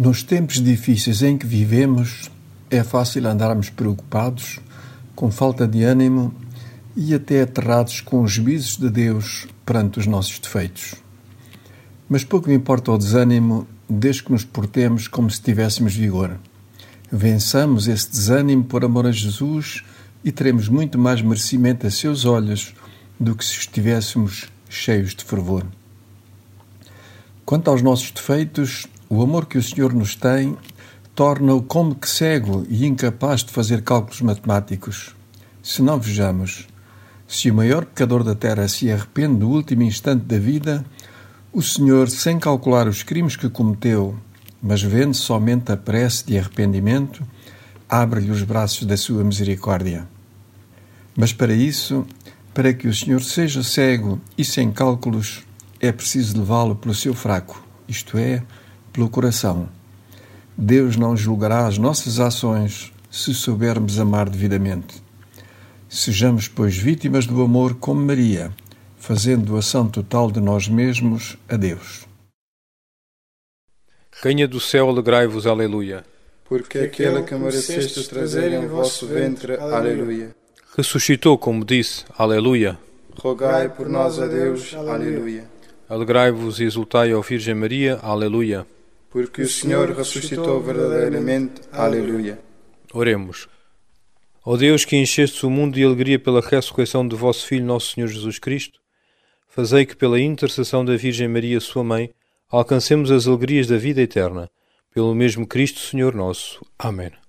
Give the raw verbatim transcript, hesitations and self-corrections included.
Nos tempos difíceis em que vivemos, é fácil andarmos preocupados, com falta de ânimo e até aterrados com os juízos de Deus perante os nossos defeitos. Mas pouco me importa o desânimo, desde que nos portemos como se tivéssemos vigor. Vençamos esse desânimo por amor a Jesus e teremos muito mais merecimento a seus olhos do que se estivéssemos cheios de fervor. Quanto aos nossos defeitos, o amor que o Senhor nos tem torna-o como que cego e incapaz de fazer cálculos matemáticos. Se não vejamos, se o maior pecador da terra se arrepende no último instante da vida, o Senhor, sem calcular os crimes que cometeu, mas vendo somente a prece de arrependimento, abre-lhe os braços da sua misericórdia. Mas para isso, para que o Senhor seja cego e sem cálculos, é preciso levá-lo pelo seu fraco, isto é, pelo coração. Deus não julgará as nossas ações se soubermos amar devidamente. Sejamos, pois, vítimas do amor como Maria, fazendo doação total de nós mesmos a Deus. Rainha do céu, alegrai-vos, aleluia. Porque aquele que mereceste trazer em vosso ventre, aleluia. Ressuscitou, como disse, aleluia. Rogai por nós a Deus, aleluia. Alegrai-vos e exultai, ó Virgem Maria, aleluia. Porque o Senhor ressuscitou verdadeiramente, aleluia. Oremos. Ó Deus, que enchestes o mundo de alegria pela ressurreição de vosso Filho, nosso Senhor Jesus Cristo, fazei que pela intercessão da Virgem Maria, sua mãe, alcancemos as alegrias da vida eterna. Pelo mesmo Cristo, Senhor nosso. Amém.